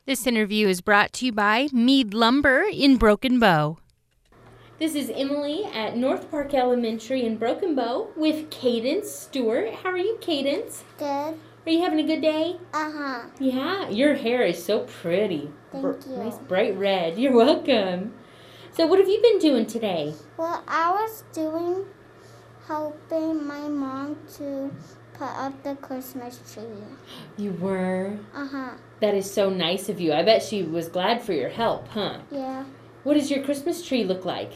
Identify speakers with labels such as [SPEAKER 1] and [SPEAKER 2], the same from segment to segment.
[SPEAKER 1] This interview is brought to you by Mead Lumber in Broken Bow. This is Emily at North Park Elementary in Broken Bow with Cadence Stewart. How are you, Cadence?
[SPEAKER 2] Good.
[SPEAKER 1] Are you having a good day?
[SPEAKER 2] Uh-huh.
[SPEAKER 1] Yeah, your hair is so pretty.
[SPEAKER 2] Thank you.
[SPEAKER 1] Nice bright red. You're welcome. So what have you been doing today?
[SPEAKER 2] Well, I was helping my mom to put up the Christmas tree.
[SPEAKER 1] You were?
[SPEAKER 2] Uh-huh.
[SPEAKER 1] That is so nice of you. I bet she was glad for your help, huh?
[SPEAKER 2] Yeah.
[SPEAKER 1] What does your Christmas tree look like?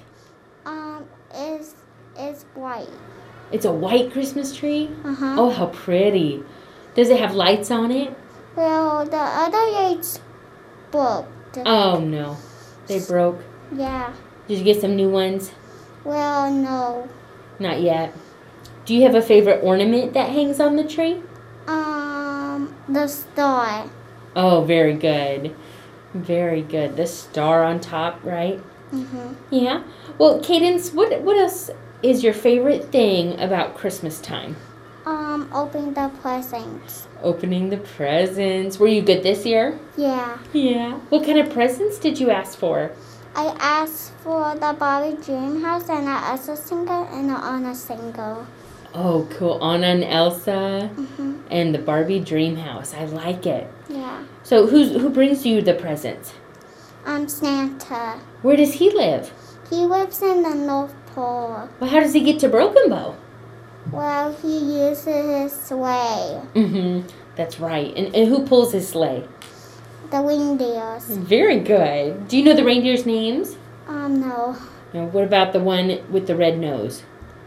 [SPEAKER 2] It's white.
[SPEAKER 1] It's a white Christmas tree?
[SPEAKER 2] Uh-huh.
[SPEAKER 1] Oh, how pretty. Does it have lights on it?
[SPEAKER 2] Well, the other lights broke.
[SPEAKER 1] Oh, no. They broke?
[SPEAKER 2] Yeah.
[SPEAKER 1] Did you get some new ones?
[SPEAKER 2] Well, no.
[SPEAKER 1] Not yet. Do you have a favorite ornament that hangs on the tree?
[SPEAKER 2] The star.
[SPEAKER 1] Oh, very good. Very good. The star on top, right?
[SPEAKER 2] Mm-hmm.
[SPEAKER 1] Yeah. Well, Cadence, what else is your favorite thing about Christmas time?
[SPEAKER 2] Open the presents.
[SPEAKER 1] Opening the presents. Were you good this year?
[SPEAKER 2] Yeah.
[SPEAKER 1] Yeah. What kind of presents did you ask for?
[SPEAKER 2] I asked for the Barbie Dream House and an Elsa single and an Anna single.
[SPEAKER 1] Oh, cool. Anna and Elsa
[SPEAKER 2] Mm-hmm.
[SPEAKER 1] and the Barbie Dream House. I like it.
[SPEAKER 2] Yeah.
[SPEAKER 1] So who brings you the presents?
[SPEAKER 2] Santa.
[SPEAKER 1] Where does he live?
[SPEAKER 2] He lives in the North Pole.
[SPEAKER 1] Well, how does he get to Broken Bow?
[SPEAKER 2] Well, he uses his sleigh.
[SPEAKER 1] Mm-hmm. That's right. And who pulls his sleigh?
[SPEAKER 2] The reindeers.
[SPEAKER 1] Very good. Do you know the reindeers' names?
[SPEAKER 2] No.
[SPEAKER 1] No. What about the one with the red nose?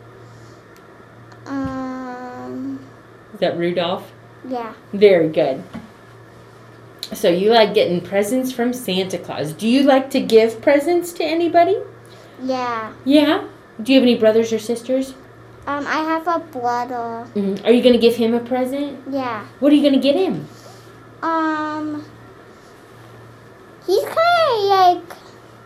[SPEAKER 1] Is that Rudolph?
[SPEAKER 2] Yeah.
[SPEAKER 1] Very good. So you like getting presents from Santa Claus. Do you like to give presents to anybody?
[SPEAKER 2] Yeah.
[SPEAKER 1] Yeah? Do you have any brothers or sisters?
[SPEAKER 2] I have a brother.
[SPEAKER 1] Mm-hmm. Are you going to give him a present?
[SPEAKER 2] Yeah.
[SPEAKER 1] What are you going to get him?
[SPEAKER 2] He's kind of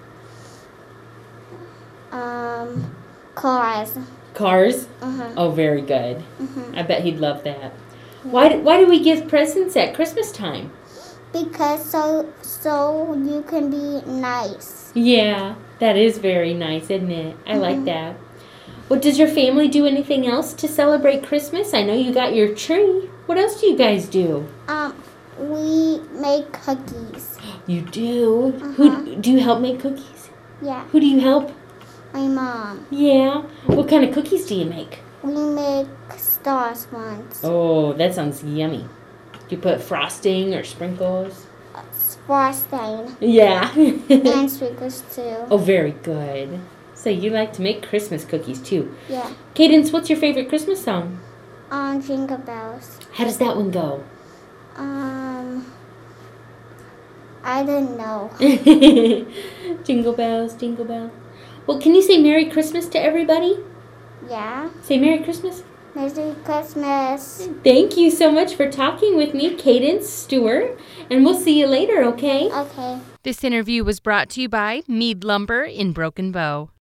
[SPEAKER 2] like, cars.
[SPEAKER 1] Cars?
[SPEAKER 2] Uh-huh.
[SPEAKER 1] Oh, very good.
[SPEAKER 2] Mm-hmm.
[SPEAKER 1] I bet he'd love that. Why do we give presents at Christmas time?
[SPEAKER 2] Because so you can be nice.
[SPEAKER 1] Yeah, that is very nice, isn't it? I like that. Well, does your family do anything else to celebrate Christmas? I know you got your tree. What else do you guys do?
[SPEAKER 2] We make cookies.
[SPEAKER 1] You do?
[SPEAKER 2] Uh-huh.
[SPEAKER 1] Who do you help make cookies?
[SPEAKER 2] Yeah.
[SPEAKER 1] Who do you help?
[SPEAKER 2] My mom.
[SPEAKER 1] Yeah. What kind of cookies do you make?
[SPEAKER 2] We make stars ones.
[SPEAKER 1] Oh, that sounds yummy. Do you put frosting or sprinkles?
[SPEAKER 2] Frosting.
[SPEAKER 1] Yeah.
[SPEAKER 2] And sprinkles too.
[SPEAKER 1] Oh, very good. So you like to make Christmas cookies too.
[SPEAKER 2] Yeah.
[SPEAKER 1] Cadence, what's your favorite Christmas song?
[SPEAKER 2] Jingle bells.
[SPEAKER 1] How does that one go?
[SPEAKER 2] I don't know.
[SPEAKER 1] Jingle bells, jingle bells. Well, can you say Merry Christmas to everybody?
[SPEAKER 2] Yeah.
[SPEAKER 1] Say Merry Christmas.
[SPEAKER 2] Merry Christmas.
[SPEAKER 1] Thank you so much for talking with me, Cadence Stewart, and we'll see you later, okay?
[SPEAKER 2] Okay.
[SPEAKER 1] This interview was brought to you by Mead Lumber in Broken Bow.